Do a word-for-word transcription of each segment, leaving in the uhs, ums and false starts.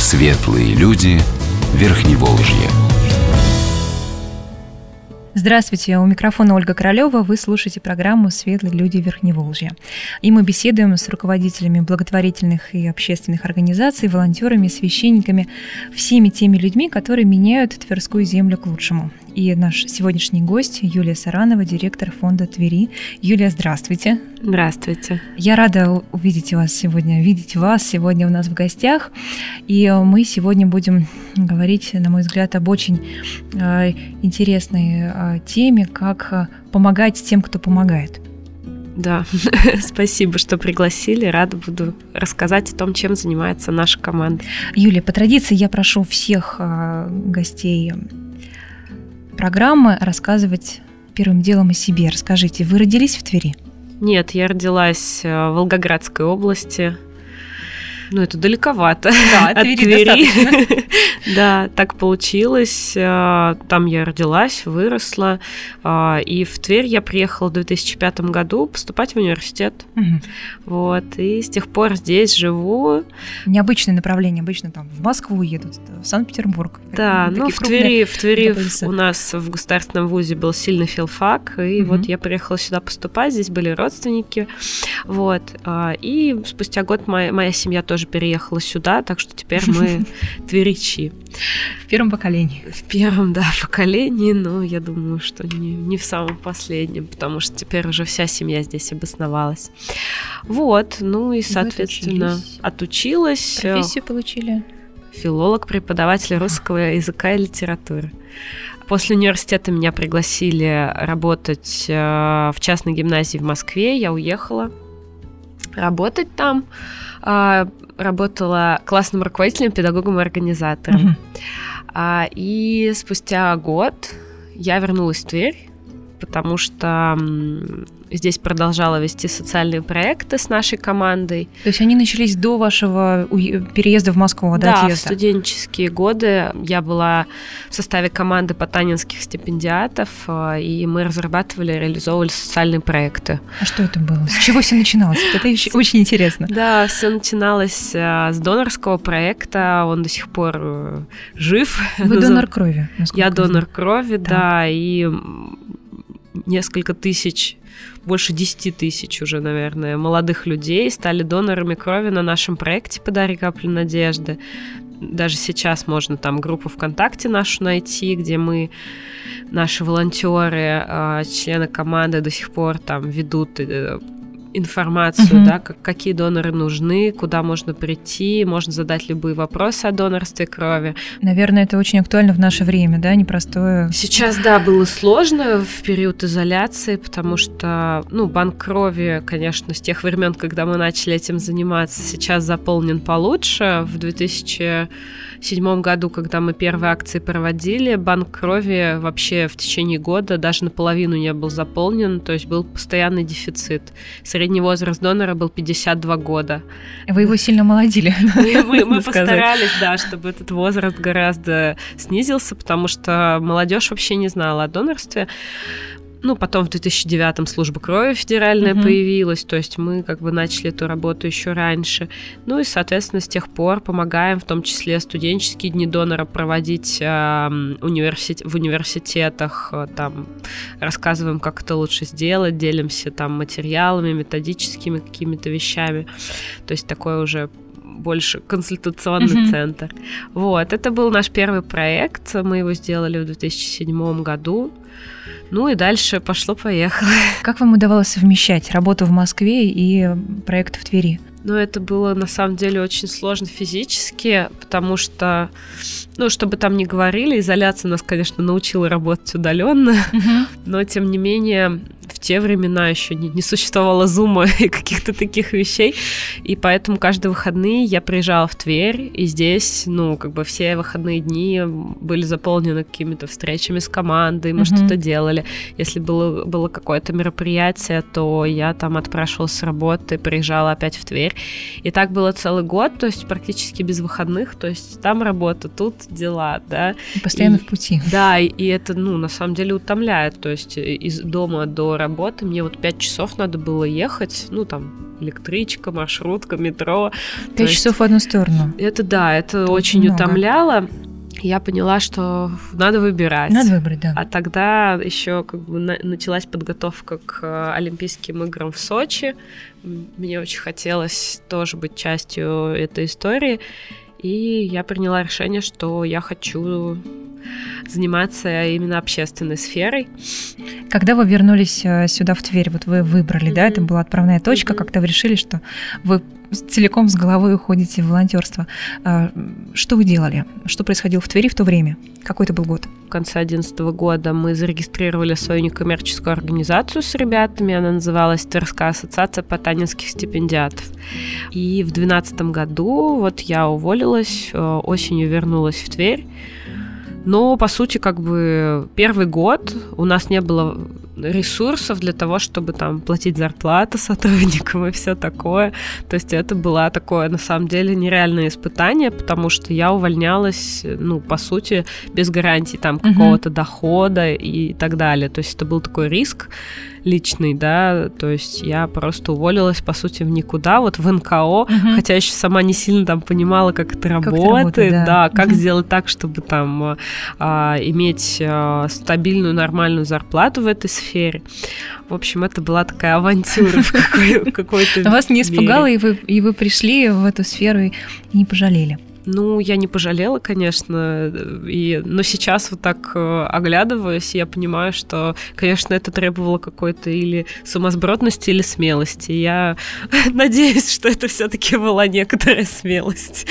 Светлые люди Верхневолжья. Здравствуйте, у микрофона Ольга Королева. Вы слушаете программу «Светлые люди Верхневолжья». И мы беседуем с руководителями благотворительных и общественных организаций, волонтерами, священниками, всеми теми людьми, которые меняют Тверскую землю к лучшему. И наш сегодняшний гость Юлия Саранова, директор фонда Твери. Юлия, здравствуйте. Здравствуйте. Я рада увидеть вас сегодня, видеть вас сегодня у нас в гостях. И мы сегодня будем говорить, на мой взгляд, об очень э, интересной э, теме, как э, помогать тем, кто помогает. Да, спасибо, что пригласили. Рада буду рассказать о том, чем занимается наша команда. Юлия, по традиции я прошу всех э, гостей программы рассказывать первым делом о себе. Расскажите, вы родились в Твери? Нет, я родилась в Волгоградской области. Ну, это далековато да, от Твери. Твери. Да, так получилось. Там я родилась, выросла. И в Тверь я приехала в две тысячи пятом году поступать в университет. Угу. Вот. И с тех пор здесь живу. Необычное направление. Обычно там в Москву едут, в Санкт-Петербург. Да, ну в Твери, в Твери у нас в государственном вузе был сильный филфак. И угу. вот я приехала сюда поступать. Здесь были родственники. Вот. И спустя год моя, моя семья тоже переехала сюда, так что теперь мы тверичи. В первом поколении. В первом, да, поколении, но я думаю, что не, не в самом последнем, потому что теперь уже вся семья здесь обосновалась. Вот, ну и, соответственно, отучились. отучилась. Профессию получили? Филолог, преподаватель русского языка и литературы. После университета меня пригласили работать в частной гимназии в Москве, я уехала работать там. Работала классным руководителем, педагогом и организатором. Uh-huh. И спустя год я вернулась в Тверь, потому что здесь продолжала вести социальные проекты с нашей командой. То есть они начались до вашего переезда в Москву, да? Да, отъезда? В студенческие годы я была в составе команды ботанинских стипендиатов, и мы разрабатывали, реализовывали социальные проекты. А что это было? С чего все начиналось? Это очень интересно. Да, все начиналось с донорского проекта, он до сих пор жив. Вы донор крови? Я донор крови, да, и несколько тысяч, больше десяти тысяч уже, наверное, молодых людей стали донорами крови на нашем проекте «Подари каплю надежды». Даже сейчас можно там группу ВКонтакте нашу найти, где мы, наши волонтеры, члены команды до сих пор там ведут информацию, uh-huh. да, как, какие доноры нужны, куда можно прийти, можно задать любые вопросы о донорстве крови. Наверное, это очень актуально в наше время, да, непростое. Сейчас, да, было сложно в период изоляции, потому что, ну, банк крови, конечно, с тех времен, когда мы начали этим заниматься, сейчас заполнен получше. В две тысячи седьмом году, когда мы первые акции проводили, банк крови вообще в течение года даже наполовину не был заполнен, то есть был постоянный дефицит. Средний возраст донора был пятьдесят два года. Вы его сильно молодили. Мы, мы, мы постарались, да, чтобы этот возраст гораздо снизился, потому что молодежь вообще не знала о донорстве. Ну, потом в две тысячи девятом служба крови федеральная uh-huh. появилась, то есть мы как бы начали эту работу еще раньше. Ну и, соответственно, с тех пор помогаем, в том числе студенческие дни донора проводить э, университет, в университетах, э, там рассказываем, как это лучше сделать, делимся там материалами, методическими какими-то вещами. То есть такой уже больше консультационный uh-huh. центр. Вот, это был наш первый проект, мы его сделали в две тысячи седьмом году. Ну и дальше пошло-поехало. Как вам удавалось совмещать работу в Москве и проект в Твери? Ну, это было, на самом деле, очень сложно физически, потому что, ну, что бы там ни говорили, изоляция нас, конечно, научила работать удаленно, uh-huh. но, тем не менее, в те времена еще не, не существовало зума и каких-то таких вещей, и поэтому каждые выходные я приезжала в Тверь, и здесь, ну, как бы все выходные дни были заполнены какими-то встречами с командой, мы uh-huh. что-то делали. Если было, было какое-то мероприятие, то я там отпрашивалась с работы, приезжала опять в Тверь. И так было целый год, то есть практически без выходных, то есть там работа, тут дела, да. И постоянно и, в пути. Да, и, и это, ну, на самом деле утомляет, то есть из дома до работы, мне вот пять часов надо было ехать, ну, там, электричка, маршрутка, метро. Пять часов в одну сторону? Это да, это Тут очень много. Утомляло. Я поняла, что надо выбирать. Надо выбрать, да. А тогда еще как бы на- началась подготовка к Олимпийским играм в Сочи. Мне очень хотелось тоже быть частью этой истории. И я приняла решение, что я хочу заниматься именно общественной сферой. Когда вы вернулись сюда, в Тверь, вот вы выбрали, mm-hmm. да, это была отправная точка, mm-hmm. когда вы решили, что вы целиком с головой уходите в волонтерство. Что вы делали? Что происходило в Твери в то время? Какой это был год? В конце две тысячи одиннадцатого года мы зарегистрировали свою некоммерческую организацию с ребятами. Она называлась Тверская ассоциация потанинских стипендиатов. И в две тысячи двенадцатом году вот я уволилась, осенью вернулась в Тверь. Но, по сути, как бы первый год у нас не было ресурсов для того, чтобы там платить зарплату сотрудникам и все такое. То есть это было такое, на самом деле, нереальное испытание, потому что я увольнялась, ну, по сути, без гарантии там какого-то uh-huh. дохода и так далее. То есть это был такой риск личный, да, то есть я просто уволилась, по сути, в никуда, вот в эн ка о, uh-huh. хотя еще сама не сильно там понимала, как это как работает, это работает, да, да как uh-huh. сделать так, чтобы там а, иметь а, стабильную, нормальную зарплату в этой сфере. В общем, это была такая авантюра в какой-то мере. Вас не испугало, и вы вы пришли в эту сферу и не пожалели? Ну, я не пожалела, конечно, и, но сейчас вот так оглядываясь, я понимаю, что, конечно, это требовало какой-то или сумасбродности, или смелости. Я надеюсь, что это все-таки была некоторая смелость.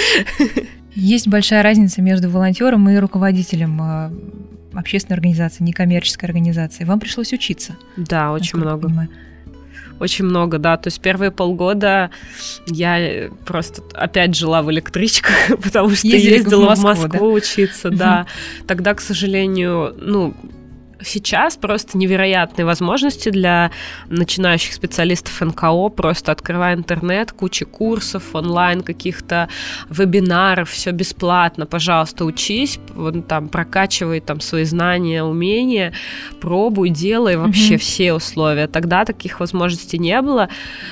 Есть большая разница между волонтером и руководителем общественной организации, некоммерческой организации. Вам пришлось учиться? Да, очень много. Очень много, да. То есть первые полгода я просто опять жила в электричках, потому что Ездили ездила в Москву, в Москву да? учиться, да. Тогда, к сожалению, ну... Сейчас просто невероятные возможности для начинающих специалистов эн ка о. Просто открывай интернет, куча курсов, онлайн каких-то вебинаров, все бесплатно. Пожалуйста, учись, вот, там, прокачивай там, свои знания, умения, пробуй, делай вообще mm-hmm. все условия. Тогда таких возможностей не было.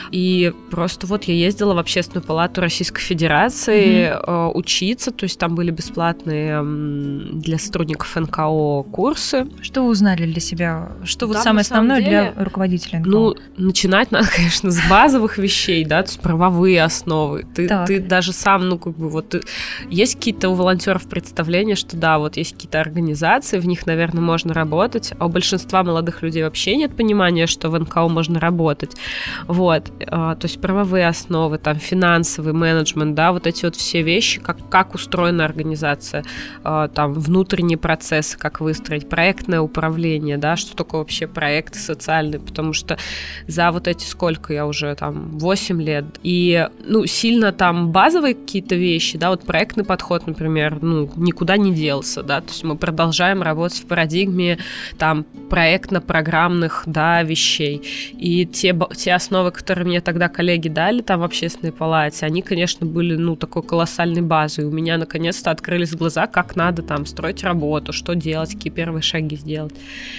И просто вот я ездила в Общественную палату Российской Федерации mm-hmm. учиться, то есть там были бесплатные для сотрудников эн ка о курсы. Что вы узнали для себя? Что вот самое основное деле, для руководителя эн ка о? Ну, начинать надо, конечно, с базовых вещей, да, то есть правовые основы. Ты, ты даже сам, ну, как бы, вот, ты... есть какие-то у волонтеров представления, что да, вот есть какие-то организации, в них, наверное, можно работать, а у большинства молодых людей вообще нет понимания, что в эн ка о можно работать. Вот, а, то есть правовые основы, там, финансовый менеджмент, да, вот эти вот все вещи, как, как устроена организация, а, там, внутренние процессы, как выстроить, проектное управление, управление, да, что такое вообще проекты социальные, потому что за вот эти сколько я уже там, восемь лет, и, ну, сильно там базовые какие-то вещи, да, вот проектный подход, например, ну, никуда не делся, да, то есть мы продолжаем работать в парадигме там проектно-программных, да, вещей, и те, те основы, которые мне тогда коллеги дали там в общественной палате, они, конечно, были, ну, такой колоссальной базой, у меня наконец-то открылись глаза, как надо там строить работу, что делать, какие первые шаги сделать.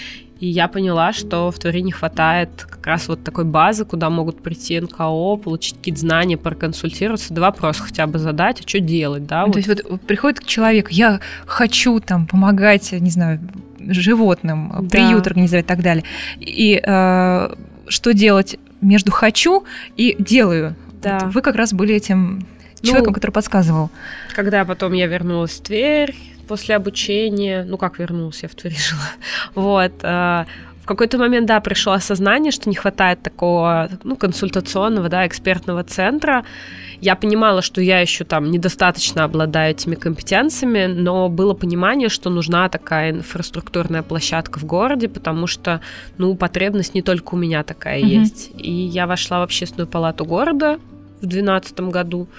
И я поняла, что в Твери не хватает как раз вот такой базы, куда могут прийти эн ка о, получить какие-то знания, проконсультироваться, да, вопрос хотя бы задать, а что делать, да? Ну, вот. То есть вот приходит человек, я хочу там помогать, не знаю, животным, да. приют организовать и так далее. И э, что делать между «хочу» и «делаю»? Да. Вот вы как раз были этим человеком, ну, который подсказывал. Когда потом я вернулась в Тверь, после обучения, ну как вернулась, я в Твери жила, вот, э, в какой-то момент, да, пришло осознание, что не хватает такого, ну, консультационного, да, экспертного центра. Я понимала, что я еще там недостаточно обладаю этими компетенциями, но было понимание, что нужна такая инфраструктурная площадка в городе, потому что, ну, потребность не только у меня такая mm-hmm. есть. И я вошла в Общественную палату города в две тысячи двенадцатом году,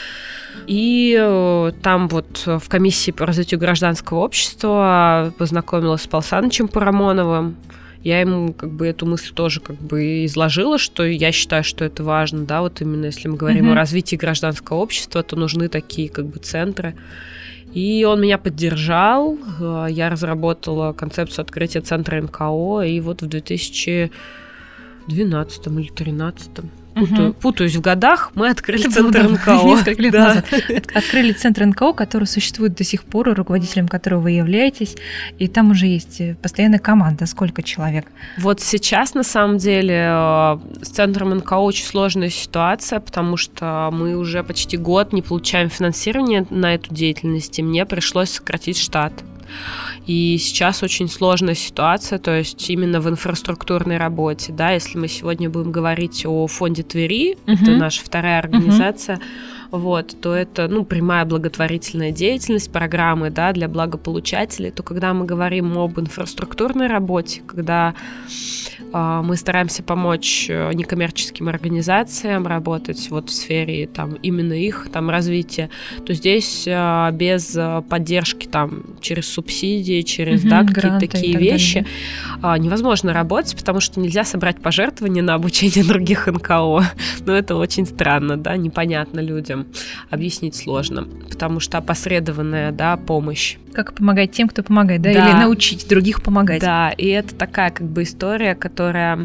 и там вот в комиссии по развитию гражданского общества познакомилась с Павлом Александровичем Парамоновым. Я ему как бы эту мысль тоже как бы изложила, что я считаю, что это важно, да, вот именно если мы говорим mm-hmm. о развитии гражданского общества, то нужны такие как бы центры. И он меня поддержал, я разработала концепцию открытия центра эн ка о, и вот в две тысячи двенадцатом или тринадцатом. Путаю, угу. Путаюсь в годах, мы открыли Это центр эн ка о. Несколько лет да. назад. Открыли центр эн ка о, который существует до сих пор, руководителем которого вы являетесь, и там уже есть постоянная команда. Сколько человек? Вот сейчас, на самом деле, с центром эн ка о очень сложная ситуация, потому что мы уже почти год не получаем финансирование на эту деятельность, и мне пришлось сократить штат. И сейчас очень сложная ситуация, то есть именно в инфраструктурной работе, да, если мы сегодня будем говорить о фонде Твери, uh-huh. это наша вторая организация, uh-huh. вот, то это, ну, прямая благотворительная деятельность, программы, да, для благополучателей, то когда мы говорим об инфраструктурной работе, когда э, мы стараемся помочь некоммерческим организациям работать вот в сфере там именно их там развития, то здесь э, без поддержки там через субсидии, через, mm-hmm, да, какие-то такие вещи далее. Невозможно работать, потому что нельзя собрать пожертвования на обучение других эн ка о. Но это очень странно, да, непонятно людям. Объяснить сложно, потому что опосредованная, да, помощь. Как помогать тем, кто помогает, да? да, или научить других помогать. Да, и это такая как бы история, которая,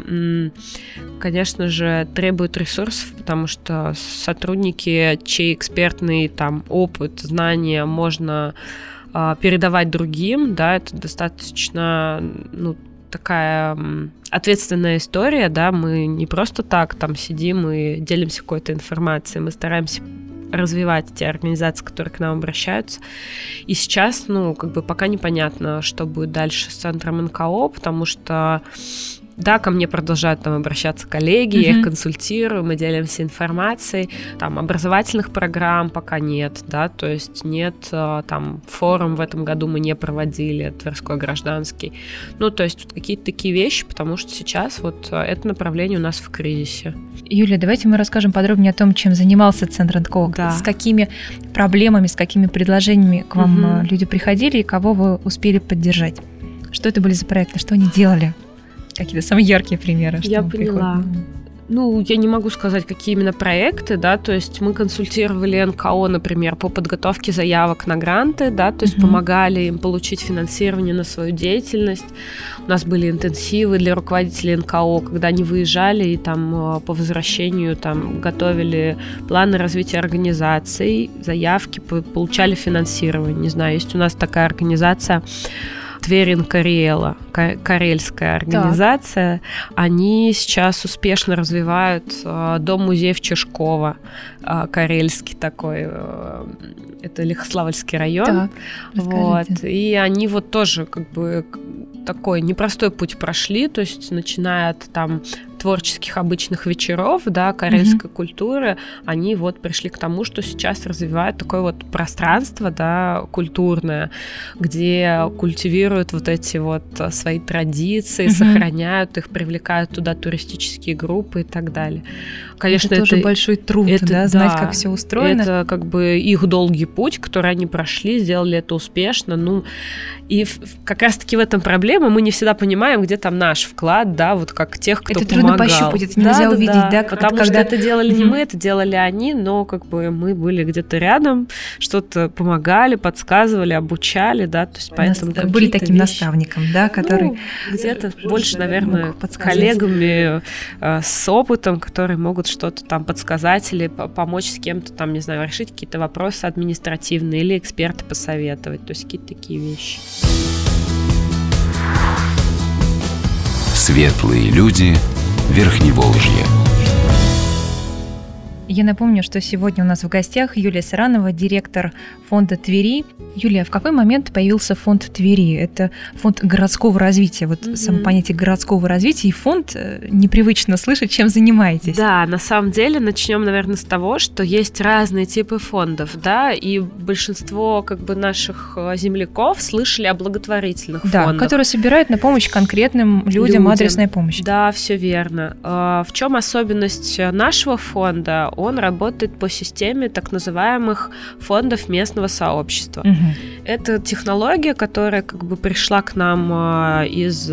конечно же, требует ресурсов, потому что сотрудники, чей экспертный там опыт, знания можно передавать другим, да, это достаточно, ну, такая ответственная история, да, мы не просто так там сидим и делимся какой-то информацией, мы стараемся развивать те организации, которые к нам обращаются. И сейчас, ну, как бы пока непонятно, что будет дальше с центром эн ка о, потому что да, ко мне продолжают там обращаться коллеги, mm-hmm. я их консультирую, мы делимся информацией, там образовательных программ пока нет, да, то есть нет, там форум в этом году мы не проводили, Тверской гражданский, ну, то есть вот какие-то такие вещи, потому что сейчас вот это направление у нас в кризисе. Юлия, давайте мы расскажем подробнее о том, чем занимался центр эн ка о, да. с какими проблемами, с какими предложениями к вам mm-hmm. люди приходили и кого вы успели поддержать. Что это были за проекты, что они делали? Какие-то самые яркие примеры. Я поняла. Приходит. Ну, я не могу сказать, какие именно проекты, да, то есть мы консультировали эн ка о, например, по подготовке заявок на гранты, да, то есть mm-hmm. помогали им получить финансирование на свою деятельность. У нас были интенсивы для руководителей эн ка о, когда они выезжали и там по возвращению там готовили планы развития организаций, заявки, получали финансирование. Не знаю, есть у нас такая организация Тверин Карела, карельская организация, так. Они сейчас успешно развивают э, дом-музей в Чешково, э, карельский такой, э, это Лихославльский район, так, вот, и они вот тоже как бы такой непростой путь прошли, то есть начиная от там творческих обычных вечеров, да, карельской mm-hmm. культуры, они вот пришли к тому, что сейчас развивают такое вот пространство, да, культурное, где культивируют вот эти вот свои традиции, mm-hmm. сохраняют их, привлекают туда туристические группы и так далее. Конечно, это, это тоже большой труд, это, да, знать, да, как все устроено. Это как бы их долгий путь, который они прошли, сделали это успешно, ну, и в, как раз-таки в этом проблема, мы не всегда понимаем, где там наш вклад, да, вот как тех, кто это помогал. Это трудно пощупать, это нельзя да, увидеть, да, да, потому когда... что это делали не mm-hmm. мы, это делали они, но как бы мы были где-то рядом, что-то помогали, подсказывали, обучали, да, то есть поэтому Нас, были таким вещи... наставником, да, который... Ну, где-то больше, наверное, коллегами э, с опытом, которые могут что-то там подсказать или помочь с кем-то там, не знаю, решить какие-то вопросы административные или эксперты посоветовать, то есть какие-то такие вещи. Светлые люди Верхневолжья. Я напомню, что сегодня у нас в гостях Юлия Саранова, директор фонда Твери. Юлия, в какой момент появился фонд Твери? Это фонд городского развития. Вот mm-hmm. само понятие городского развития и фонд непривычно слышать, чем занимаетесь. Да, на самом деле начнем, наверное, с того, что есть разные типы фондов, да, и большинство как бы наших земляков слышали о благотворительных да, фондах. Да, которые собирают на помощь конкретным людям, людям. Адресная помощь. Да, все верно. В чем особенность нашего фонда? Он работает по системе так называемых фондов местного сообщества. Угу. Это технология, которая как бы пришла к нам из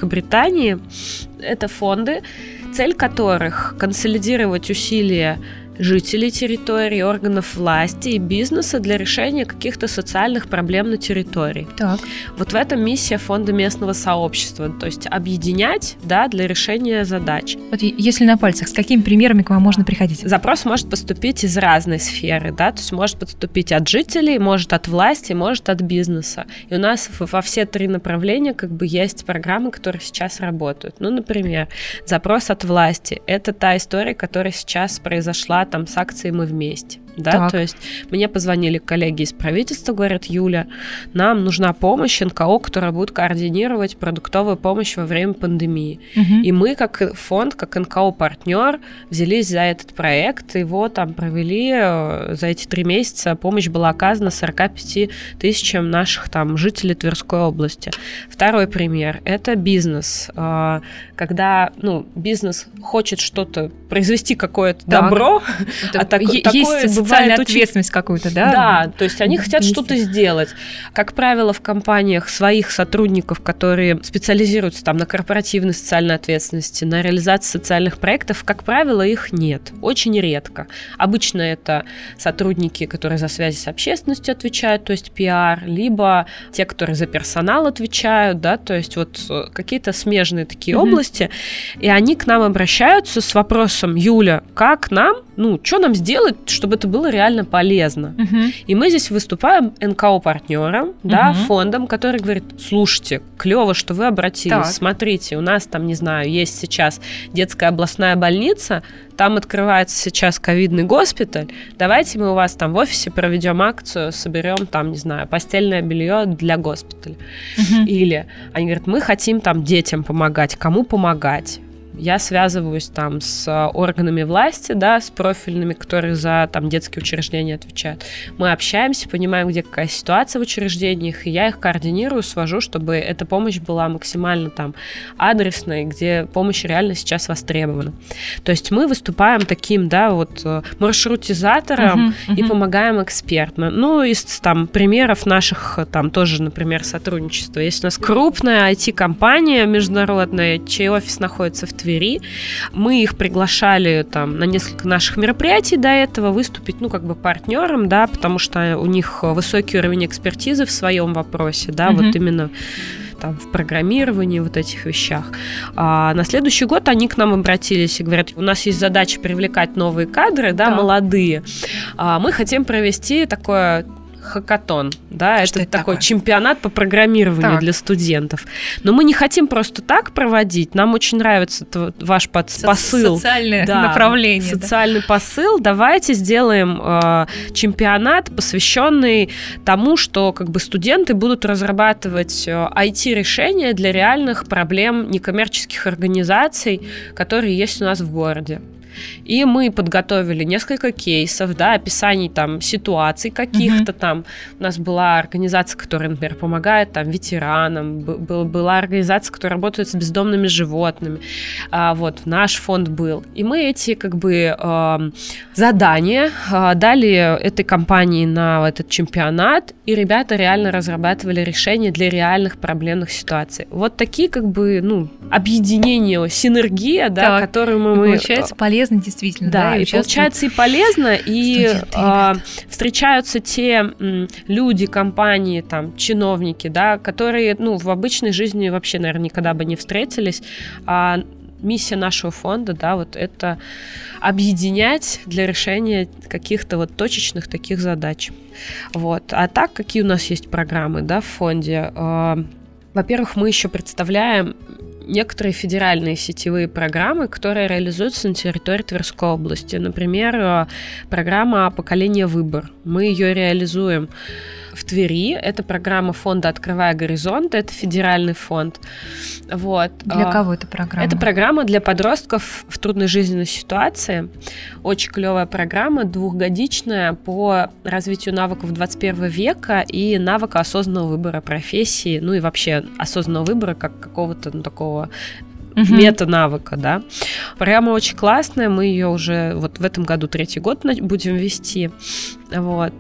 Великобритании. Это фонды, цель которых консолидировать усилия жителей территории, органов власти и бизнеса для решения каких-то социальных проблем на территории. Так. Вот в этом миссия фонда местного сообщества, то есть объединять, да, для решения задач. Вот если на пальцах, с какими примерами к вам можно приходить? Запрос может поступить из разной сферы, да, то есть может поступить от жителей, может от власти, может от бизнеса. И у нас во все три направления как бы есть программы, которые сейчас работают. Ну, например, запрос от власти. Это та история, которая сейчас произошла там с акцией «Мы вместе». Да, так. То есть мне позвонили коллеги из правительства, говорят: Юля, нам нужна помощь эн ка о, которая будет координировать продуктовую помощь во время пандемии. Угу. И мы, как фонд, как эн ка о-партнер, взялись за этот проект, его там провели, за эти три месяца помощь была оказана сорок пять тысячам наших там жителей Тверской области. Второй пример – это бизнес. Когда, ну, бизнес хочет что-то, произвести какое-то так. добро, это а так, е- такое есть социальная ответственность какую-то, да? Да, то есть они хотят Есть. что-то сделать. Как правило, в компаниях своих сотрудников, которые специализируются там на корпоративной социальной ответственности, на реализации социальных проектов, как правило, их нет. Очень редко. Обычно это сотрудники, которые за связи с общественностью отвечают, то есть пиар, либо те, которые за персонал отвечают, да, то есть вот какие-то смежные такие mm-hmm. области, и они к нам обращаются с вопросом: Юля, как нам, ну, что нам сделать, чтобы это было реально полезно? Uh-huh. И мы здесь выступаем эн ка о-партнером, uh-huh. да, фондом, который говорит: слушайте, клево, что вы обратились, так. смотрите, у нас там, не знаю, есть сейчас детская областная больница, там открывается сейчас ковидный госпиталь, давайте мы у вас там в офисе проведем акцию, соберем там, не знаю, постельное белье для госпиталя. Uh-huh. Или они говорят: мы хотим там детям помогать, кому помогать? Я связываюсь там с органами власти, да, с профильными, которые за там детские учреждения отвечают. Мы общаемся, понимаем, где какая ситуация в учреждениях, и я их координирую, свожу, чтобы эта помощь была максимально там адресной, где помощь реально сейчас востребована. То есть мы выступаем таким, да, вот маршрутизатором uh-huh, uh-huh. и помогаем экспертно. Ну, из там примеров наших там тоже, например, сотрудничества. Есть у нас крупная ай ти-компания международная, чей офис находится в Твери. Мы их приглашали там на несколько наших мероприятий до этого выступить, ну, как бы партнером, да, потому что у них высокий уровень экспертизы в своем вопросе, да, mm-hmm. вот именно там в программировании, вот этих вещах. А на следующий год они к нам обратились и говорят: у нас есть задача привлекать новые кадры, да, да. молодые. А мы хотим провести такое хакатон, да, что это, это такой такое? Чемпионат по программированию так. для студентов. Но мы не хотим просто так проводить, нам очень нравится ваш под... Со- посыл. Социальное да, направление. Социальный да. посыл. Давайте сделаем э, чемпионат, посвященный тому, что как бы студенты будут разрабатывать э, ай ти-решения для реальных проблем некоммерческих организаций, которые есть у нас в городе. И мы подготовили несколько кейсов, да, описаний там ситуаций каких-то, mm-hmm. там у нас была организация, которая, например, помогает там ветеранам, был, была организация, которая работает с бездомными животными, а, вот, наш фонд был. И мы эти, как бы, э, задания э, дали этой компании на этот чемпионат, и ребята реально разрабатывали решения для реальных проблемных ситуаций. Вот такие, как бы, ну, объединения, синергия, да, которую мы... Получается полезно действительно. Да, да и, и получается и полезно, и э, встречаются те м, люди, компании, там, чиновники, да, которые, ну, в обычной жизни вообще, наверное, никогда бы не встретились, а миссия нашего фонда, да, вот это объединять для решения каких-то вот точечных таких задач. Вот. А так, какие у нас есть программы, да, в фонде? Э, во-первых, мы еще представляем некоторые федеральные сетевые программы, которые реализуются на территории Тверской области. Например, программа «Поколение Выбор». Мы ее реализуем в Твери. Это программа фонда «Открывая горизонты». Это федеральный фонд. Вот. Для кого эта программа? Это программа для подростков в трудной жизненной ситуации. Очень клевая программа, двухгодичная, по развитию навыков двадцать первого века и навыка осознанного выбора профессии, ну и вообще осознанного выбора как какого-то, ну, такого Uh-huh. мета-навыка, да. Программа очень классная, мы ее уже вот в этом году третий год будем вести. Вот.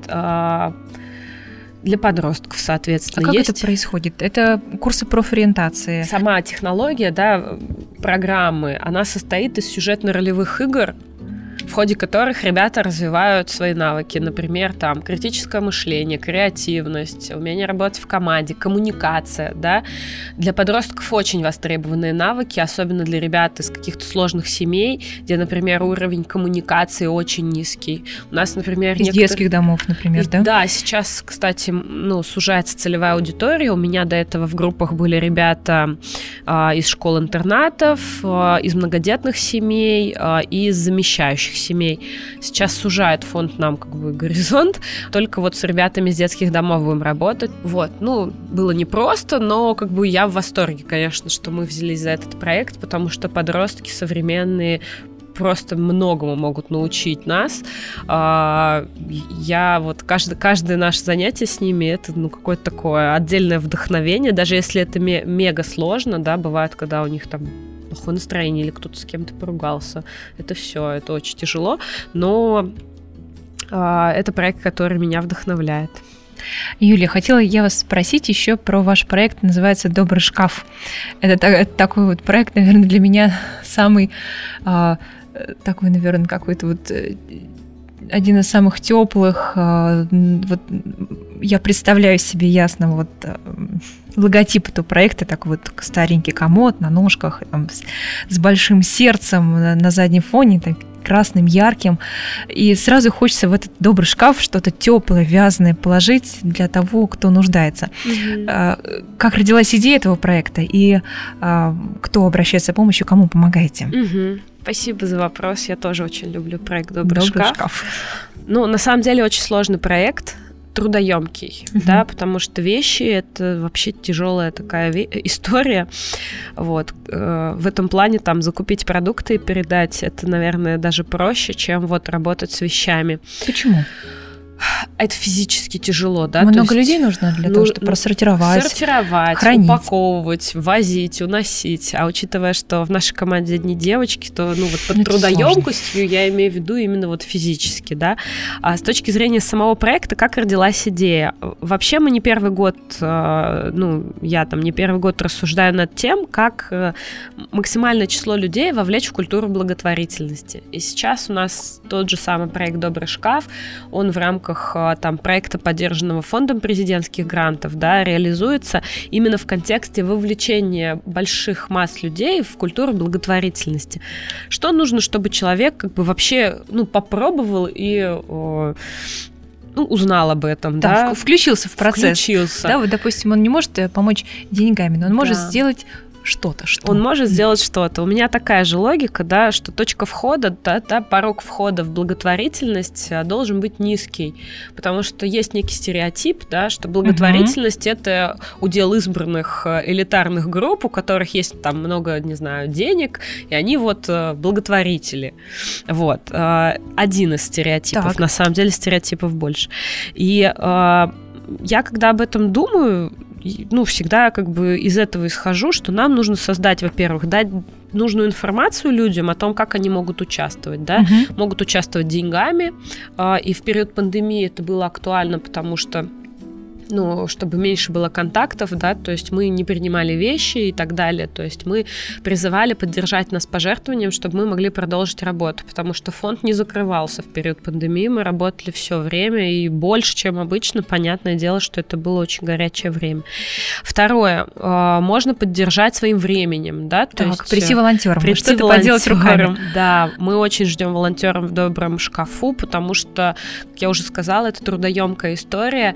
Для подростков, соответственно. А как есть... это происходит? Это курсы профориентации? Сама технология, да, программы, она состоит из сюжетно-ролевых игр, в ходе которых ребята развивают свои навыки. Например, там, критическое мышление, креативность, умение работать в команде, коммуникация, да. Для подростков очень востребованные навыки, особенно для ребят из каких-то сложных семей, где, например, уровень коммуникации очень низкий. У нас, например, из некоторые... детских домов, например, да? Да, сейчас, кстати, ну, сужается целевая аудитория. У меня до этого в группах были ребята а, из школ-интернатов, а, из многодетных семей а, и из замещающих семей. Сейчас сужает фонд нам как бы горизонт, только вот с ребятами из детских домов будем работать. Вот, ну, было непросто, но как бы я в восторге, конечно, что мы взялись за этот проект, потому что подростки современные просто многому могут научить нас. Я вот каждое, каждое наше занятие с ними это ну, какое-то такое отдельное вдохновение, даже если это мега сложно, да, бывает, когда у них там плохое настроение или кто-то с кем-то поругался. Это все, это очень тяжело, но это проект, который меня вдохновляет. Юлия, хотела я вас спросить еще про ваш проект, называется «Добрый шкаф». Это, это такой вот проект, наверное, для меня самый а, такой, наверное, какой-то вот один из самых теплых. А, вот, я представляю себе ясно вот логотип этого проекта, такой вот старенький комод на ножках, там, с, с большим сердцем на, на заднем фоне, так, красным, ярким. И сразу хочется в этот добрый шкаф что-то теплое, вязаное положить для того, кто нуждается. Mm-hmm. Как родилась идея этого проекта и кто обращается за помощью, кому помогаете? Mm-hmm. Спасибо за вопрос. Я тоже очень люблю проект «Добрый, добрый шкаф». шкаф. Ну, на самом деле, очень сложный проект. Трудоемкий, uh-huh. да, потому что вещи — это вообще тяжелая такая ве- история. Вот. В этом плане там закупить продукты и передать — это, наверное, даже проще, чем вот работать с вещами. Почему? Это физически тяжело, да? Много есть, людей нужно для ну, того, чтобы просортировать, сортировать, хранить, упаковывать, возить, уносить. А учитывая, что в нашей команде одни девочки, то ну вот под это трудоемкостью сложно. Я имею в виду именно вот физически, да. А с точки зрения самого проекта, как родилась идея? Вообще мы не первый год, ну я там не первый год рассуждаю над тем, как максимальное число людей вовлечь в культуру благотворительности. И сейчас у нас тот же самый проект «Добрый шкаф», он в рамках там, проекта, поддержанного фондом президентских грантов, да, реализуется именно в контексте вовлечения больших масс людей в культуру благотворительности. Что нужно, чтобы человек как бы вообще ну, попробовал и о, ну, узнал об этом, да, да? Включился в процесс. Включился. Да, вот, допустим, он не может помочь деньгами, но он может да. сделать что-то, что он может сделать что-то. У меня такая же логика, да, что точка входа, да, да, порог входа в благотворительность должен быть низкий, потому что есть некий стереотип, да, что благотворительность uh-huh. это удел избранных элитарных групп, у которых есть там много, не знаю, денег, и они вот благотворители. Вот. Один из стереотипов. Так. На самом деле стереотипов больше. И я, когда об этом думаю, ну, всегда как бы из этого исхожу, что нам нужно создать, во-первых, дать нужную информацию людям о том, как они могут участвовать, да, uh-huh. могут участвовать деньгами, и в период пандемии это было актуально, потому что ну, чтобы меньше было контактов, да, то есть мы не принимали вещи и так далее, то есть мы призывали поддержать нас пожертвованием, чтобы мы могли продолжить работу, потому что фонд не закрывался в период пандемии, мы работали все время и больше, чем обычно, понятное дело, что это было очень горячее время. Второе, можно поддержать своим временем, да, то так, есть прийти волонтером, прийти что-то поделать руками. Да, мы очень ждем волонтеров в «Добром шкафу», потому что, как я уже сказала, это трудоемкая история.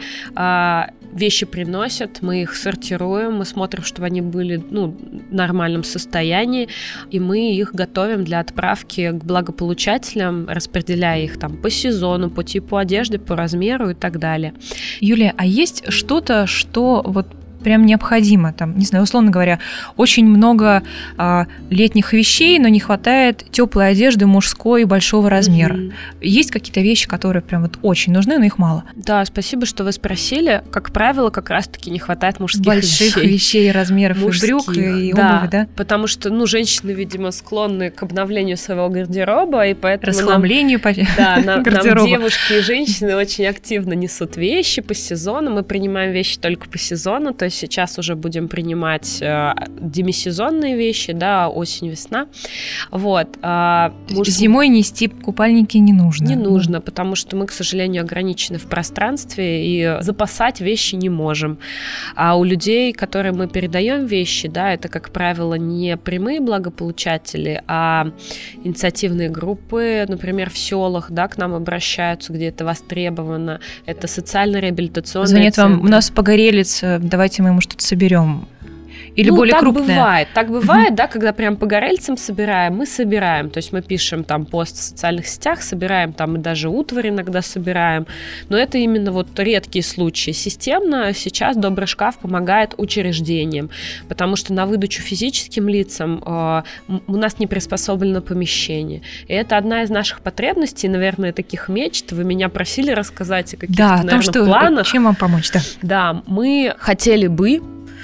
Вещи приносят, мы их сортируем, мы смотрим, чтобы они были ну, в нормальном состоянии, и мы их готовим для отправки к благополучателям, распределяя их там по сезону, по типу одежды, по размеру и так далее. Юлия, а есть что-то, что вот прям необходимо, там, не знаю, условно говоря, очень много а, летних вещей, но не хватает теплой одежды мужской большого размера. Mm-hmm. Есть какие-то вещи, которые прям вот очень нужны, но их мало? Да, спасибо, что вы спросили. Как правило, как раз-таки не хватает мужских больших вещей. вещей, размеров мужских, и брюк, и да, обуви, да? Потому что, ну, женщины, видимо, склонны к обновлению своего гардероба, и поэтому расхламлению нам, да, нам, гардероба. Нам девушки и женщины очень активно несут вещи по сезону, мы принимаем вещи только по сезону, то есть сейчас уже будем принимать демисезонные вещи, да, осень-весна. Вот. Муж... Зимой нести купальники не нужно. Не нужно, потому что мы, к сожалению, ограничены в пространстве и запасать вещи не можем. А у людей, которые мы передаем вещи, да, это, как правило, не прямые благополучатели, а инициативные группы, например, в селах, да, к нам обращаются, где это востребовано. Это социально-реабилитационные Звонит центры. вам, у нас погорелец, давайте мы ему что-то соберем. Или ну, более так крупное? Бывает. Так бывает, да, когда прям по горельцам собираем, мы собираем. То есть мы пишем там пост в социальных сетях, собираем там и даже утварь иногда собираем. Но это именно вот редкие случаи. Системно сейчас Добрый шкаф помогает учреждениям, потому что на выдачу физическим лицам э, у нас не приспособлено помещение. И это одна из наших потребностей, наверное, таких мечт. Вы меня просили рассказать о каких-то, да, наверное, о том, что, планах. Чем вам помочь, да. Да, мы хотели бы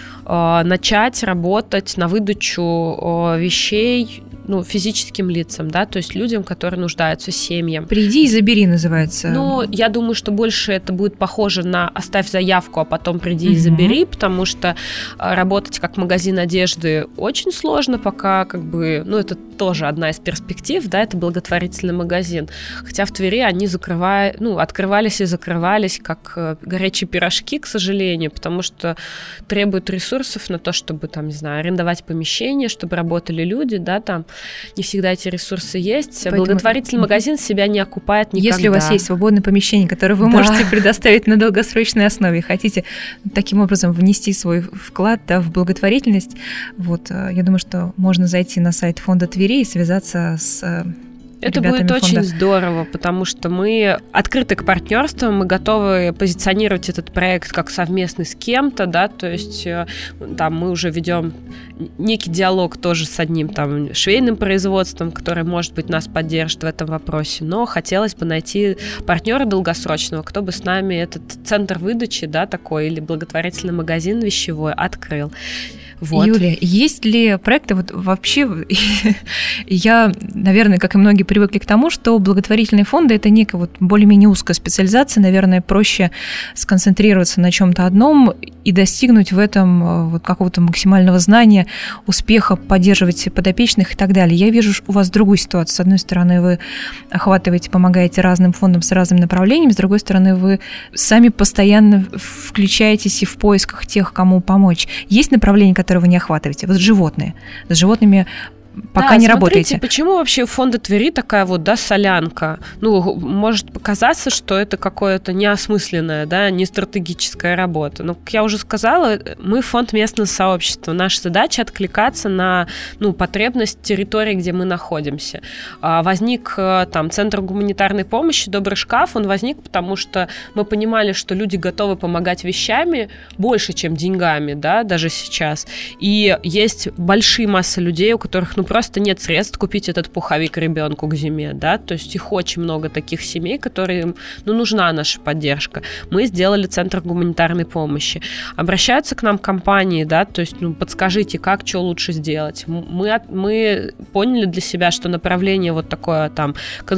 начать работать на выдачу вещей, ну, физическим лицам, да, то есть людям, которые нуждаются, семьям. «Приди и забери» называется. Ну, я думаю, что больше это будет похоже на «оставь заявку, а потом приди mm-hmm. и забери», потому что работать как магазин одежды очень сложно пока, как бы, ну, это тоже одна из перспектив, да, это благотворительный магазин. Хотя в Твери они закрывают, ну, открывались и закрывались как горячие пирожки, к сожалению, потому что требуют ресурсов на то, чтобы, там, не знаю, арендовать помещение, чтобы работали люди, да, там, не всегда эти ресурсы есть. Поэтому благотворительный магазин себя не окупает никогда. Если у вас есть свободное помещение, которое вы да. можете предоставить на долгосрочной основе, хотите таким образом внести свой вклад, да, в благотворительность, вот, я думаю, что можно зайти на сайт фонда Твери и связаться с... Это будет очень фонда. Здорово, потому что мы открыты к партнерству, мы готовы позиционировать этот проект как совместный с кем-то, да, то есть там мы уже ведем некий диалог тоже с одним там швейным производством, который, может быть, нас поддержит в этом вопросе, но хотелось бы найти партнера долгосрочного, кто бы с нами этот центр выдачи, да, такой, или благотворительный магазин вещевой открыл. Вот. Юлия, есть ли проекты, вот вообще, я, наверное, как и многие, привыкли к тому, что благотворительные фонды – это некая вот более-менее узкая специализация, наверное, проще сконцентрироваться на чем-то одном и достигнуть в этом вот какого-то максимального знания, успеха, поддерживать подопечных и так далее. Я вижу у вас другую ситуацию. С одной стороны, вы охватываете, помогаете разным фондам с разным направлением, с другой стороны, вы сами постоянно включаетесь и в поисках тех, кому помочь. Есть направления, которые которые вы не охватываете. Вот животные. С животными пока да, не смотрите, работаете. Почему вообще у фонда Твери такая вот, да, солянка? Ну, может показаться, что это какое-то неосмысленная, да, не стратегическая работа. Но, как я уже сказала, мы фонд местного сообщества. Наша задача откликаться на, ну, потребность территории, где мы находимся. Возник там центр гуманитарной помощи «Добрый шкаф». Он возник, потому что мы понимали, что люди готовы помогать вещами больше, чем деньгами, да, даже сейчас. И есть большие массы людей, у которых, ну, просто нет средств купить этот пуховик ребенку к зиме, да, то есть их очень много таких семей, которым, ну, нужна наша поддержка. Мы сделали центр гуманитарной помощи. Обращаются к нам компании, да, то есть, ну, подскажите, как, что лучше сделать. Мы, мы поняли для себя, что направление вот такое там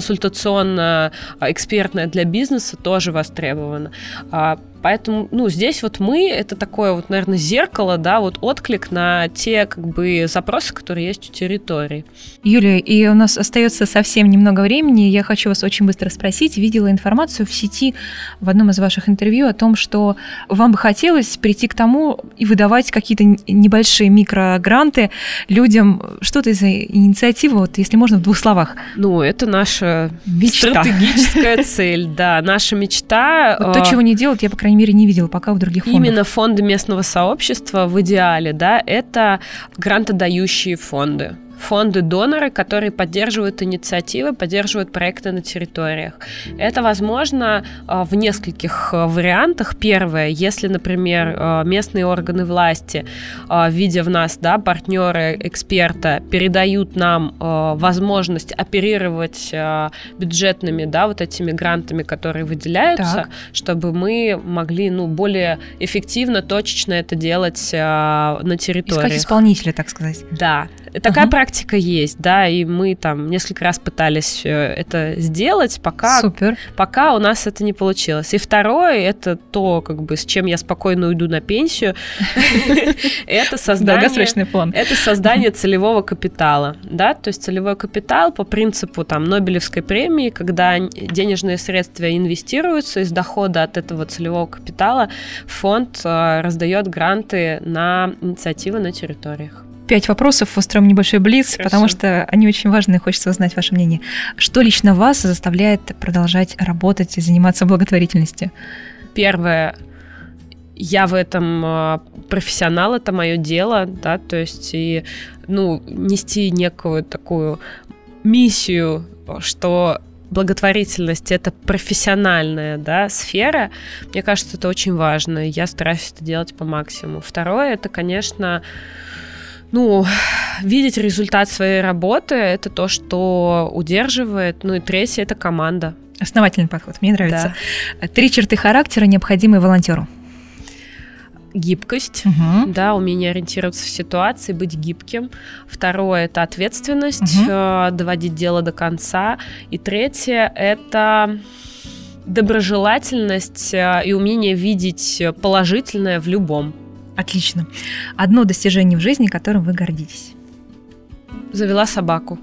консультационно-экспертное для бизнеса тоже востребовано. Поэтому, ну, здесь вот мы, это такое вот, наверное, зеркало, да, вот отклик на те, как бы, запросы, которые есть у территории. Юлия, и у нас остается совсем немного времени, я хочу вас очень быстро спросить. Видела информацию в сети в одном из ваших интервью о том, что вам бы хотелось прийти к тому и выдавать какие-то небольшие микрогранты людям. Что это за инициатива, вот, если можно, в двух словах? Ну, это наша мечта. Стратегическая цель, да, наша мечта. Вот то, чего не делают, я, по крайней мере, не видела пока у других фондов. Именно фонды местного сообщества в идеале, да, это грантодающие фонды. Фонды-доноры, которые поддерживают инициативы, поддерживают проекты на территориях. Это возможно в нескольких вариантах. Первое, если, например, местные органы власти, видя в нас, да, партнеры, эксперта, передают нам возможность оперировать бюджетными, да, вот этими грантами, которые выделяются, так. чтобы мы могли, ну, более эффективно, точечно это делать на территории. Искать исполнителя, так сказать. Да. Такая uh-huh. практика есть, да, и мы там несколько раз пытались это сделать, пока, Супер. пока у нас это не получилось. И второе, это то, как бы, с чем я спокойно уйду на пенсию, это долгосрочный план. Это создание целевого капитала, да, то есть целевой капитал по принципу там Нобелевской премии, когда денежные средства инвестируются, из дохода от этого целевого капитала фонд раздает гранты на инициативы на территориях. Пять вопросов, устроим небольшой блиц, Хорошо. Потому что они очень важны, хочется узнать ваше мнение. Что лично вас заставляет продолжать работать и заниматься благотворительностью? Первое, я в этом профессионал, это мое дело, да, то есть и, ну, нести некую такую миссию, что благотворительность — это профессиональная, да, сфера, мне кажется, это очень важно, и я стараюсь это делать по максимуму. Второе, это, конечно, ну, видеть результат своей работы, это то, что удерживает. Ну и третье, это команда. Основательный подход, мне нравится. Да. Три черты характера, необходимые волонтеру. Гибкость, угу. да, умение ориентироваться в ситуации, быть гибким. Второе — это ответственность, угу. э, доводить дело до конца. И третье — это доброжелательность э, и умение видеть положительное в любом. Отлично. Одно достижение в жизни, которым вы гордитесь. Завела собаку.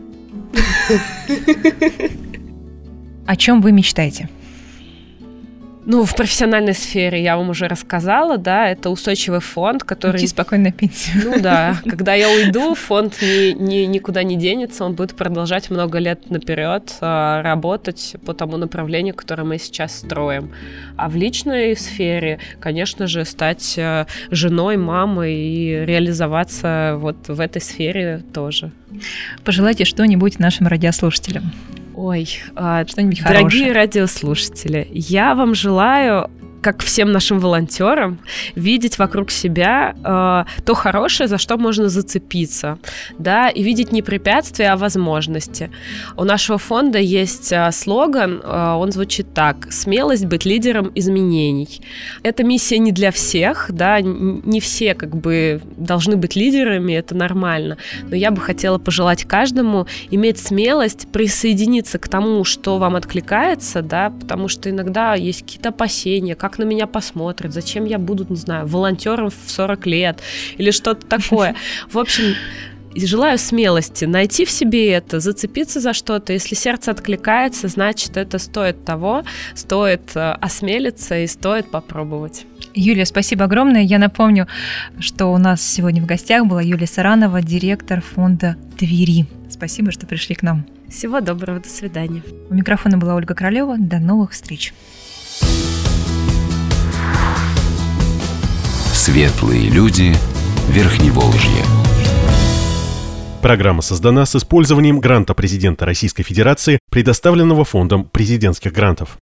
О чем вы мечтаете? Ну, в профессиональной сфере я вам уже рассказала, да, это устойчивый фонд, который... Уйти спокойно на пенсию. Ну да, когда я уйду, фонд ни, ни, никуда не денется, он будет продолжать много лет наперед а, работать по тому направлению, которое мы сейчас строим. А в личной сфере, конечно же, стать а, женой, мамой и реализоваться вот в этой сфере тоже. Пожелайте что-нибудь нашим радиослушателям. Ой, а, что-нибудь дорогие хорошее. радиослушатели, я вам желаю, как всем нашим волонтерам, видеть вокруг себя э, то хорошее, за что можно зацепиться, да, и видеть не препятствия, а возможности. У нашего фонда есть э, слоган, э, он звучит так: «Смелость быть лидером изменений». Эта миссия не для всех, да, не все как бы должны быть лидерами, это нормально, но я бы хотела пожелать каждому иметь смелость присоединиться к тому, что вам откликается, да, потому что иногда есть какие-то опасения, как на меня посмотрят, зачем я буду, не знаю, волонтером в сорок лет или что-то такое. В общем, желаю смелости найти в себе это, зацепиться за что-то. Если сердце откликается, значит, это стоит того, стоит осмелиться и стоит попробовать. Юлия, спасибо огромное. Я напомню, что у нас сегодня в гостях была Юлия Саранова, директор фонда Твери. Спасибо, что пришли к нам. Всего доброго, до свидания. У микрофона была Ольга Королева. До новых встреч. Светлые люди Верхневолжья. Программа создана с использованием гранта президента Российской Федерации, предоставленного Фондом президентских грантов.